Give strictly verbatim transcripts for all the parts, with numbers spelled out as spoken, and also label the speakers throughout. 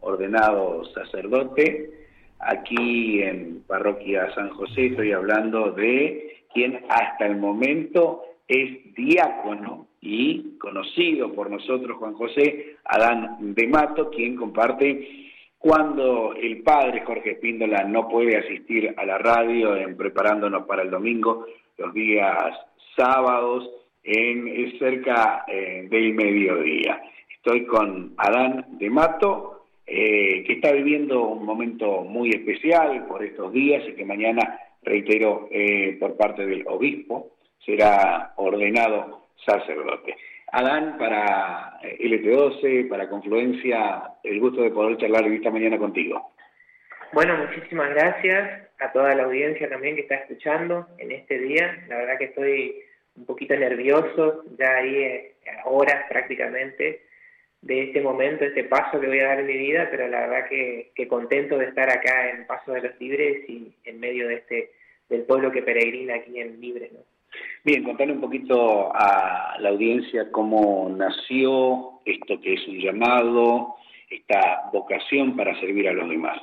Speaker 1: ordenado sacerdote. Aquí en Parroquia San José estoy hablando de quien hasta el momento es diácono y conocido por nosotros, Juan José Adán de Mato, quien comparte cuando el padre Jorge Espíndola no puede asistir a la radio en Preparándonos para el Domingo, los días sábados, en cerca eh, del mediodía. Estoy con Adán de Mato, eh, que está viviendo un momento muy especial por estos días y que mañana, reitero, eh, por parte del obispo, será ordenado sacerdote. Adán, para L T doce, para Confluencia, el gusto de poder charlar en esta mañana contigo.
Speaker 2: Bueno, muchísimas gracias a toda la audiencia también que está escuchando en este día. La verdad que estoy un poquito nervioso, ya ahí eh, a horas prácticamente de este momento, este paso que voy a dar en mi vida, pero la verdad que, que contento de estar acá en Paso de los Libres y en medio de este del pueblo que peregrina aquí en Libre, ¿no?
Speaker 1: Bien, contarle un poquito a la audiencia cómo nació esto que es un llamado, esta vocación para servir a los demás.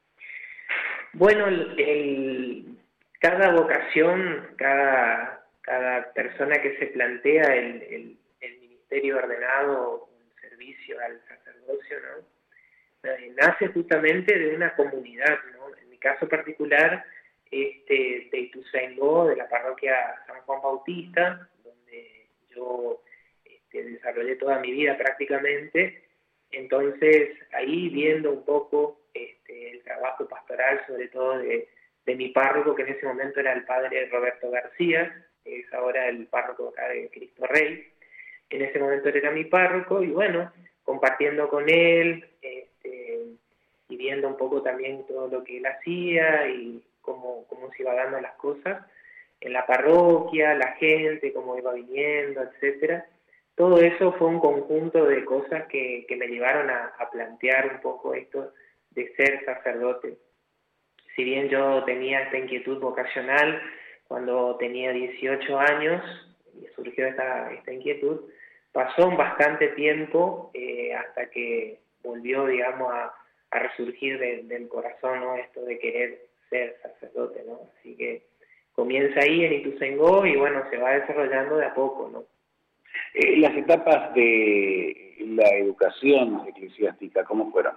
Speaker 2: Bueno, el, el, cada vocación, cada, cada persona que se plantea el, el, el ministerio ordenado, un servicio al sacerdocio, ¿no? Eh, nace justamente de una comunidad, ¿no? En mi caso particular, este, de Ituzaingó, de la parroquia San Juan Bautista, donde yo este, desarrollé toda mi vida prácticamente. Entonces, ahí viendo un poco este, el trabajo pastoral, sobre todo de, de mi párroco, que en ese momento era el padre Roberto García, que es ahora el párroco acá de Cristo Rey. En ese momento él era mi párroco, y bueno, compartiendo con él, este, y viendo un poco también todo lo que él hacía, y cómo, cómo se iba dando las cosas en la parroquia, la gente, cómo iba viniendo, etcétera. Todo eso fue un conjunto de cosas que, que me llevaron a, a plantear un poco esto de ser sacerdote. Si bien yo tenía esta inquietud vocacional cuando tenía dieciocho años, y surgió esta, esta inquietud, pasó un bastante tiempo eh, hasta que volvió, digamos, a, a resurgir de, del corazón, ¿no? Esto de querer ser sacerdote, ¿no? Así que comienza ahí en Ituzaingó y bueno, se va desarrollando de a poco, ¿no?
Speaker 1: Eh, las etapas de la educación eclesiástica, ¿cómo fueron?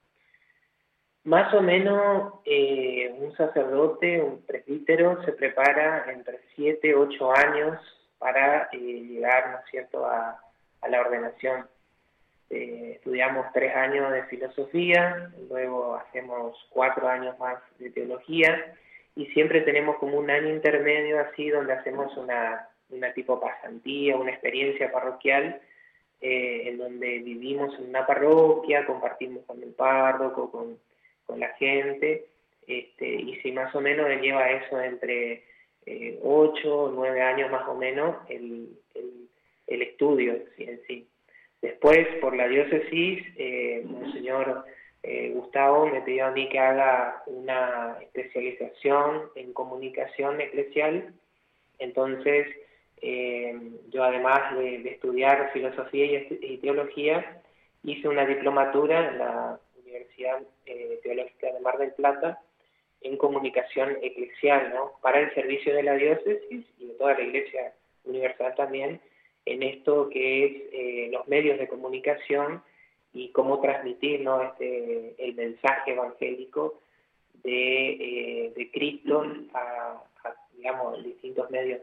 Speaker 2: Más o menos eh, un sacerdote, un presbítero, se prepara entre siete, ocho años para eh, llegar, ¿no es cierto?, a, a la ordenación. Eh, estudiamos tres años de filosofía, luego hacemos cuatro años más de teología, y siempre tenemos como un año intermedio así donde hacemos una, una tipo pasantía, una experiencia parroquial, eh, en donde vivimos en una parroquia, compartimos con el párroco, con, con la gente, este, y si más o menos lleva eso entre eh, ocho o nueve años más o menos el, el, el estudio ¿sí? en sí. Después, por la diócesis, eh, Monseñor eh, Gustavo me pidió a mí que haga una especialización en comunicación eclesial. Entonces, eh, yo además de, de estudiar filosofía y, y teología, hice una diplomatura en la Universidad eh, Teológica de Mar del Plata en comunicación eclesial, ¿no? Para el servicio de la diócesis y de toda la Iglesia Universal también, en esto que es eh, los medios de comunicación y cómo transmitir, ¿no? este, el mensaje evangélico de, eh, de Cristo a, a, digamos, distintos medios.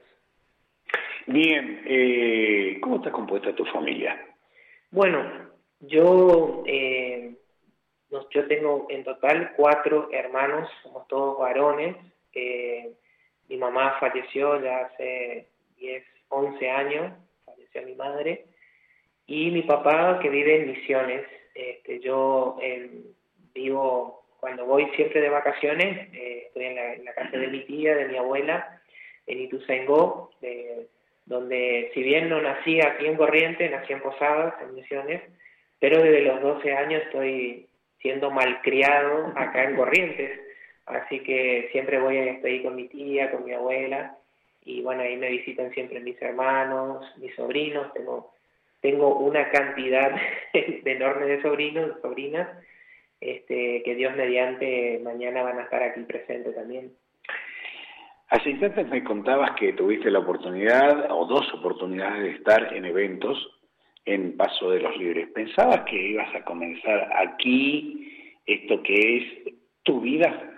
Speaker 1: Bien, eh, ¿cómo está compuesta tu familia?
Speaker 2: Bueno, yo, eh, yo tengo en total cuatro hermanos, somos todos varones. Eh, mi mamá falleció ya hace diez, once años, falleció mi madre, y mi papá que vive en Misiones. Este, yo eh, vivo, cuando voy siempre de vacaciones, eh, estoy en la, en la casa de mi tía, de mi abuela, en Ituzaingó, de, donde si bien no nací aquí en Corrientes, nací en Posadas, en Misiones, pero desde los doce años estoy siendo malcriado acá en Corrientes, así que siempre voy, estoy con mi tía, con mi abuela, y bueno, ahí me visitan siempre mis hermanos, mis sobrinos, tengo, tengo una cantidad enorme de sobrinos, de sobrinas, este, que Dios mediante mañana van a estar aquí presentes también.
Speaker 1: Hace instantes me contabas que tuviste la oportunidad, o dos oportunidades, de estar en eventos en Paso de los Libres. ¿Pensabas que ibas a comenzar aquí esto que es tu vida?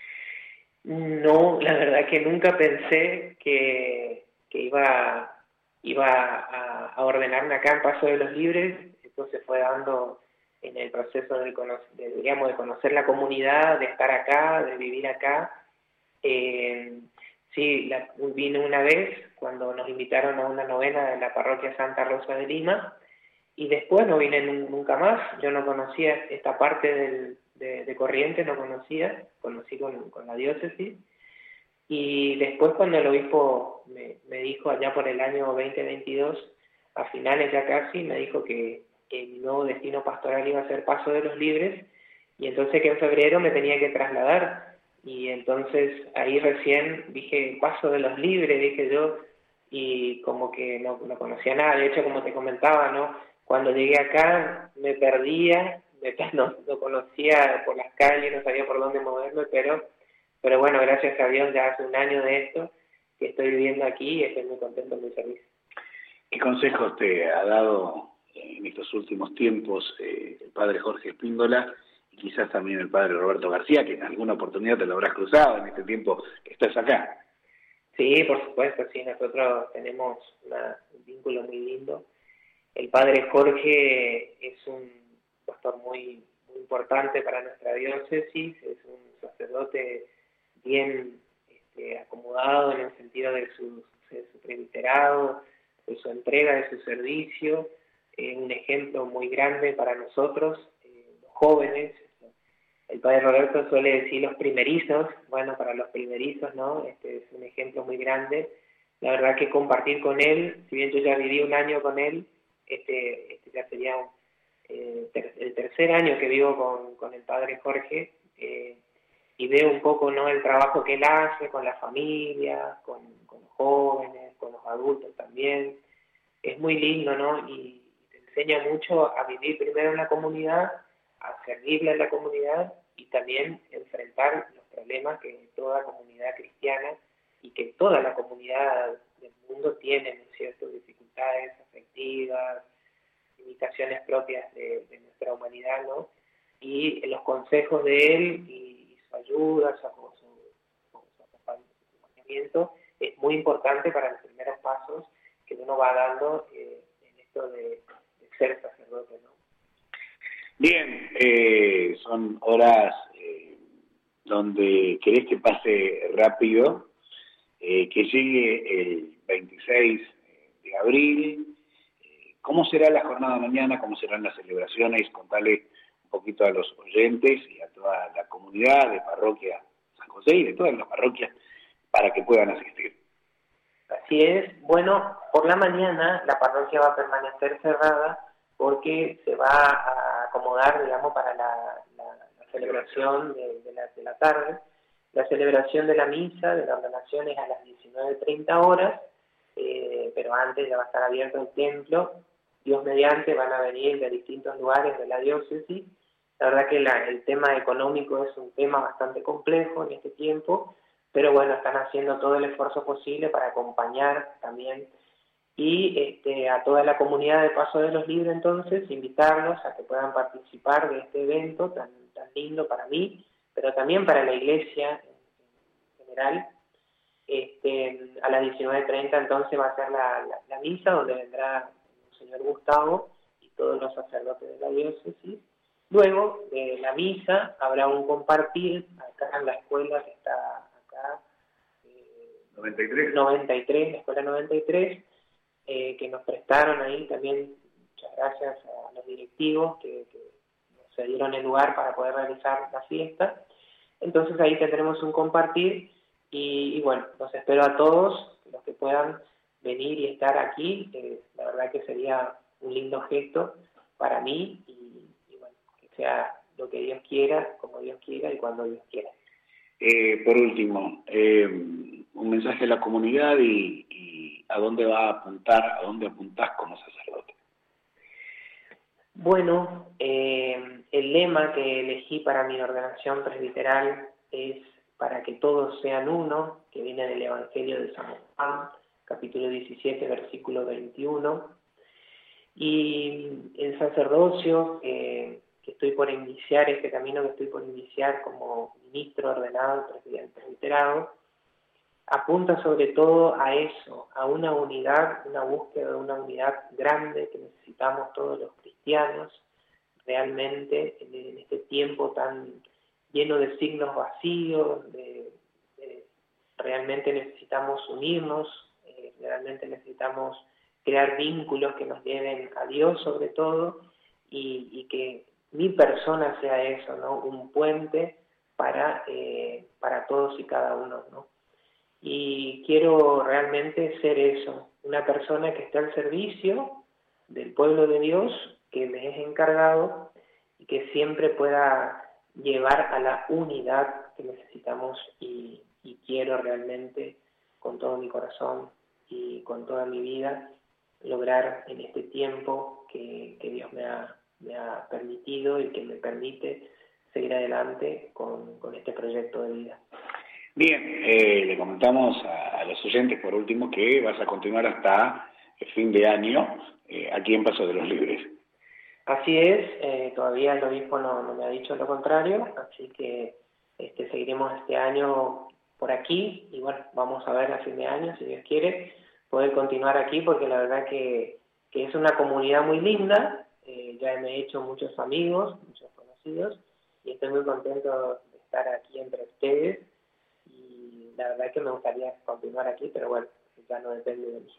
Speaker 2: No, la verdad que nunca pensé que, que iba, iba a, a ordenarme acá en Paso de los Libres. Esto se fue dando en el proceso de, de, digamos, de conocer la comunidad, de estar acá, de vivir acá. Eh, sí, la, vine una vez cuando nos invitaron a una novena de la parroquia Santa Rosa de Lima, y después no vine nunca más. Yo no conocía esta parte del, de, de Corrientes, no conocía, conocí con, con la diócesis, y después cuando el obispo me, me dijo allá por el año veinte veintidós, a finales ya casi, me dijo que, que mi nuevo destino pastoral iba a ser Paso de los Libres, y entonces que en febrero me tenía que trasladar. Y entonces ahí recién dije, Paso de los Libres, dije yo, y como que no, no conocía nada. De hecho, como te comentaba, ¿no? Cuando llegué acá me perdía, me, no, no conocía por las calles, no sabía por dónde moverme, pero, pero bueno, gracias a Dios ya hace un año de esto que estoy viviendo aquí y estoy muy contento en mi servicio.
Speaker 1: ¿Qué consejos te ha dado en estos últimos tiempos eh, el padre Jorge Espíndola? Quizás también el padre Roberto García, que en alguna oportunidad te lo habrás cruzado en este tiempo que estás acá.
Speaker 2: Sí, por supuesto, sí, nosotros tenemos una, un vínculo muy lindo. El padre Jorge es un pastor muy, muy importante para nuestra diócesis, es un sacerdote bien este, acomodado en el sentido de su, de su presbiterado, de su entrega, de su servicio, eh, un ejemplo muy grande para nosotros, eh, los jóvenes. El padre Roberto suele decir los primerizos, bueno, para los primerizos, ¿no? Este es un ejemplo muy grande. La verdad que compartir con él, si bien yo ya viví un año con él, este, este ya sería eh, ter, el tercer año que vivo con, con el padre Jorge, eh, y veo un poco, ¿no?, el trabajo que él hace con la familia, con, con los jóvenes, con los adultos también. Es muy lindo, ¿no? Y te enseña mucho a vivir primero en la comunidad, a servirle a la comunidad y también enfrentar los problemas que toda comunidad cristiana y que toda la comunidad del mundo tiene, ¿no es cierto?, dificultades afectivas, limitaciones propias de, de nuestra humanidad, ¿no? Y los consejos de él y, y su ayuda, su, su, su acompañamiento es muy importante para los primeros pasos que uno va dando eh, en esto de, de ser sacerdote, ¿no?
Speaker 1: Bien, eh, son horas eh, donde querés que pase rápido, eh, que llegue el veintiséis de abril. Eh, ¿Cómo será la jornada mañana? ¿Cómo serán las celebraciones? Contale un poquito a los oyentes y a toda la comunidad de Parroquia San José y de todas las parroquias para que puedan asistir.
Speaker 2: Así es. Bueno, por la mañana la parroquia va a permanecer cerrada porque se va a acomodar, digamos, para la, la, la celebración de, de, la, de la tarde. La celebración de la misa, de la ordenación, es a las diecinueve treinta horas, eh, pero antes ya va a estar abierto el templo. Dios mediante van a venir de distintos lugares de la diócesis. La verdad que la, el tema económico es un tema bastante complejo en este tiempo, pero bueno, están haciendo todo el esfuerzo posible para acompañar también. Y este, a toda la comunidad de Paso de los Libres, entonces, invitarlos a que puedan participar de este evento tan, tan lindo para mí, pero también para la iglesia en general. Este, a las diecinueve treinta entonces va a ser la, la, la misa, donde vendrá el señor Gustavo y todos los sacerdotes de la diócesis. Luego de la misa habrá un compartir acá en la escuela que está acá, eh,
Speaker 1: noventa y tres.
Speaker 2: noventa y tres, la escuela noventa y tres, eh, que nos prestaron ahí también, muchas gracias a los directivos que, que nos cedieron el lugar para poder realizar la fiesta. Entonces ahí tendremos un compartir y, y bueno, los espero a todos, los que puedan venir y estar aquí. Eh, la verdad que sería un lindo gesto para mí y, y bueno, que sea lo que Dios quiera, como Dios quiera y cuando Dios quiera.
Speaker 1: Eh, por último, eh, un mensaje a la comunidad y, y a dónde va a apuntar, a dónde apuntás como sacerdote.
Speaker 2: Bueno, eh, el lema que elegí para mi ordenación presbiteral es para que todos sean uno, que viene del Evangelio de San Juan, capítulo diecisiete, versículo veintiuno. Y el sacerdocio eh, que estoy por iniciar, este camino que estoy por iniciar como ministro ordenado, presidente presbiterado, apunta sobre todo a eso, a una unidad, una búsqueda de una unidad grande que necesitamos todos los cristianos, realmente en este tiempo tan lleno de signos vacíos, de, de, realmente necesitamos unirnos, eh, realmente necesitamos crear vínculos que nos lleven a Dios sobre todo, y, y que mi persona sea eso, ¿no? Un puente para, eh, para todos y cada uno, ¿no? Y quiero realmente ser eso, una persona que esté al servicio del pueblo de Dios, que me es encargado, y que siempre pueda llevar a la unidad que necesitamos, y, y quiero realmente con todo mi corazón y con toda mi vida lograr en este tiempo que, que Dios me ha, me ha permitido y que me permite seguir adelante con, con este proyecto de vida.
Speaker 1: Bien, eh, le comentamos a, a los oyentes por último que vas a continuar hasta el fin de año eh, aquí en Paso de los Libres.
Speaker 2: Así es, eh, todavía el obispo no, no me ha dicho lo contrario, así que este, seguiremos este año por aquí, y bueno, vamos a ver a fin de año, si Dios quiere, poder continuar aquí, porque la verdad que, que es una comunidad muy linda, eh, ya me he hecho muchos amigos, muchos conocidos, y estoy muy contento de estar aquí entre ustedes, y la verdad que me gustaría continuar aquí, pero bueno, ya no depende de mí.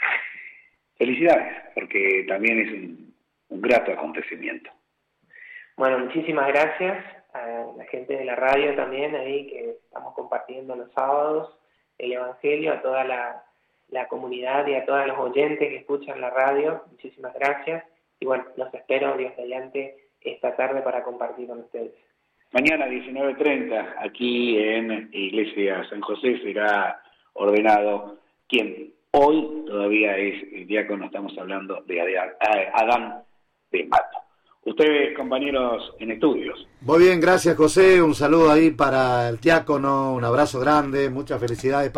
Speaker 1: Felicidades, porque también es un, un grato acontecimiento.
Speaker 2: Bueno, muchísimas gracias a la gente de la radio también, ahí que estamos compartiendo los sábados el Evangelio, a toda la, la comunidad y a todos los oyentes que escuchan la radio, muchísimas gracias, y bueno, los espero, Dios mediante, esta tarde para compartir con ustedes.
Speaker 1: Mañana diecinueve treinta, aquí en Iglesia San José, será ordenado quien hoy todavía es diácono, estamos hablando de Adán de Mato. Ustedes, compañeros en estudios.
Speaker 3: Muy bien, gracias José, un saludo ahí para el diácono, un abrazo grande, muchas felicidades.